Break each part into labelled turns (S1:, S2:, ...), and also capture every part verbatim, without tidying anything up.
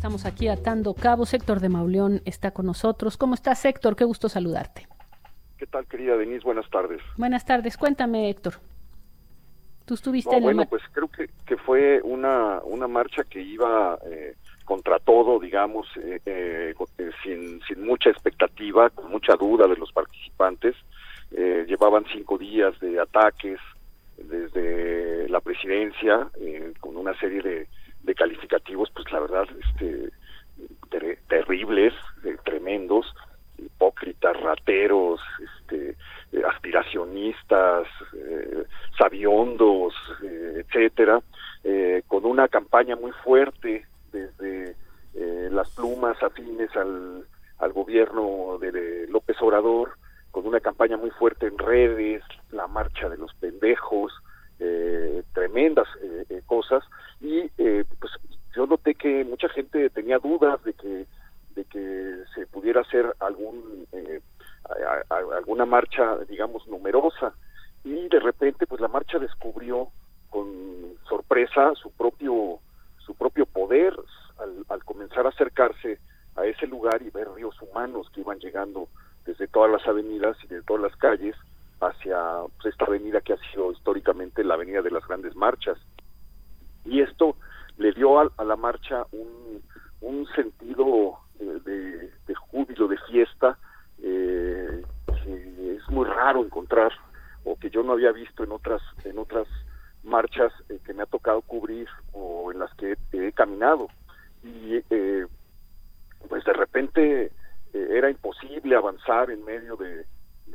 S1: Estamos aquí atando cabos. Héctor de Mauleón está con nosotros. ¿Cómo estás, Héctor? Qué gusto saludarte.
S2: ¿Qué tal, querida Denise? Buenas tardes.
S1: Buenas tardes. Cuéntame, Héctor. Tú estuviste
S2: No,
S1: en
S2: bueno,
S1: el...
S2: pues creo que, que fue una, una marcha que iba eh, contra todo, digamos, eh, eh, sin, sin mucha expectativa, con mucha duda de los participantes. Eh, llevaban cinco días de ataques desde la presidencia, eh, con una serie de, de calificativos, pues la verdad, este, ter terribles, eh, tremendos, hipócritas, rateros, este, eh, aspiracionistas, eh, sabiondos, eh, etcétera, eh, con una campaña muy fuerte desde eh, las plumas afines al, al gobierno de, de López Obrador, con una campaña muy fuerte en redes, la marcha de los pendejos, eh, tremendas eh, eh, cosas, y eh, pues yo noté que mucha gente tenía dudas de que de que se pudiera hacer algún eh, a, a, alguna marcha, digamos, numerosa, y de repente pues la marcha descubrió con sorpresa su propio su propio poder al, al comenzar a acercarse a ese lugar y ver ríos humanos que iban llegando desde todas las avenidas y de todas las calles hacia pues, esta avenida que ha sido históricamente la avenida de las grandes marchas. Y esto le dio a, a la marcha un, un sentido eh, de, de júbilo, de fiesta, eh, que es muy raro encontrar, o que yo no había visto en otras en otras marchas eh, que me ha tocado cubrir o en las que he, he caminado. Y eh, pues de repente eh, era imposible avanzar en medio de,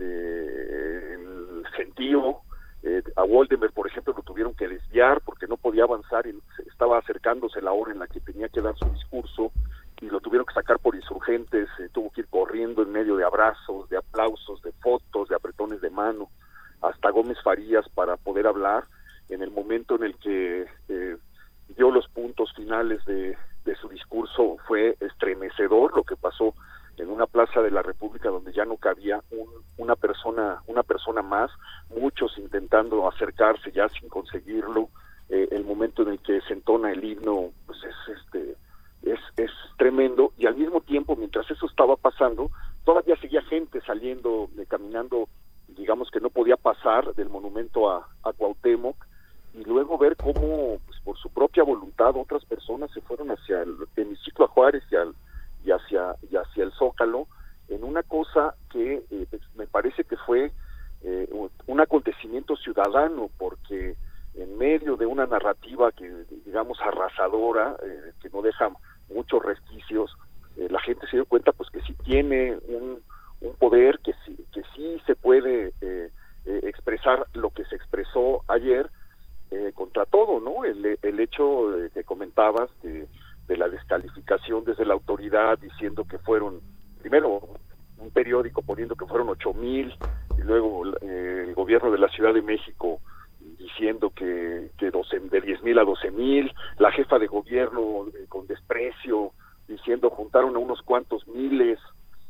S2: de el gentío. Eh, a Waldemar, por ejemplo, lo tuvieron que desviar porque no podía avanzar y estaba acercándose la hora en la que tenía que dar su discurso y lo tuvieron que sacar por insurgentes. Eh, tuvo que ir corriendo en medio de abrazos, de aplausos, de fotos, de apretones de mano, hasta Gómez Farías para poder hablar. En el momento en el que eh, dio los puntos finales de, de su discurso, fue estremecedor lo que pasó en una plaza de la República donde ya no cabía un, una persona una persona más, muchos intentando acercarse ya sin conseguirlo. Eh, el momento en el que se entona el himno, pues es este es, es tremendo, y al mismo tiempo, mientras eso estaba pasando, todavía seguía gente saliendo, de, caminando, digamos que no podía pasar del monumento a, a Cuauhtémoc, y luego ver cómo, pues, por su propia voluntad, otras personas se fueron hacia el hemiciclo a Juárez y al y hacia y hacia el Zócalo, en una cosa que eh, me parece que fue eh, un acontecimiento ciudadano, porque en medio de una narrativa que, digamos, arrasadora, eh, que no deja muchos resquicios, eh, la gente se dio cuenta pues que sí tiene un, un poder, que sí, que sí se puede eh, eh, expresar lo que se expresó ayer, eh, contra todo, ¿no? El, el hecho eh, que comentabas de de la descalificación desde la autoridad, diciendo que fueron, primero un periódico poniendo que fueron ocho mil, y luego eh, el gobierno de la Ciudad de México diciendo que, que doce, de diez mil a doce mil, la jefa de gobierno eh, con desprecio, diciendo juntaron a unos cuantos miles,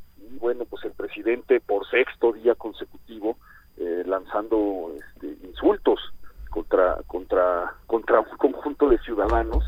S2: y bueno, pues el presidente por sexto día consecutivo eh, lanzando este, insultos contra, contra, contra un conjunto de ciudadanos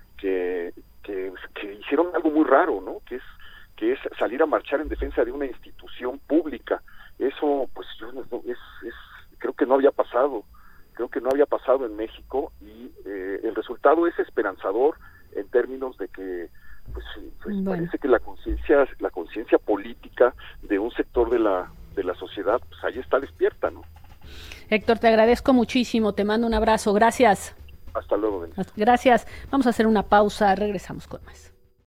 S2: que Que, que hicieron algo muy raro, ¿no? Que es que es salir a marchar en defensa de una institución pública. Eso, pues, yo no, es, es, creo que no había pasado, creo que no había pasado en México, y eh, el resultado es esperanzador en términos de que, pues, pues bueno, parece que la conciencia, la conciencia política de un sector de la de la sociedad, pues ahí está despierta, ¿no?
S1: Héctor, te agradezco muchísimo, te mando un abrazo, gracias.
S2: Hasta luego, Denise.
S1: Gracias. Vamos a hacer una pausa, regresamos con más.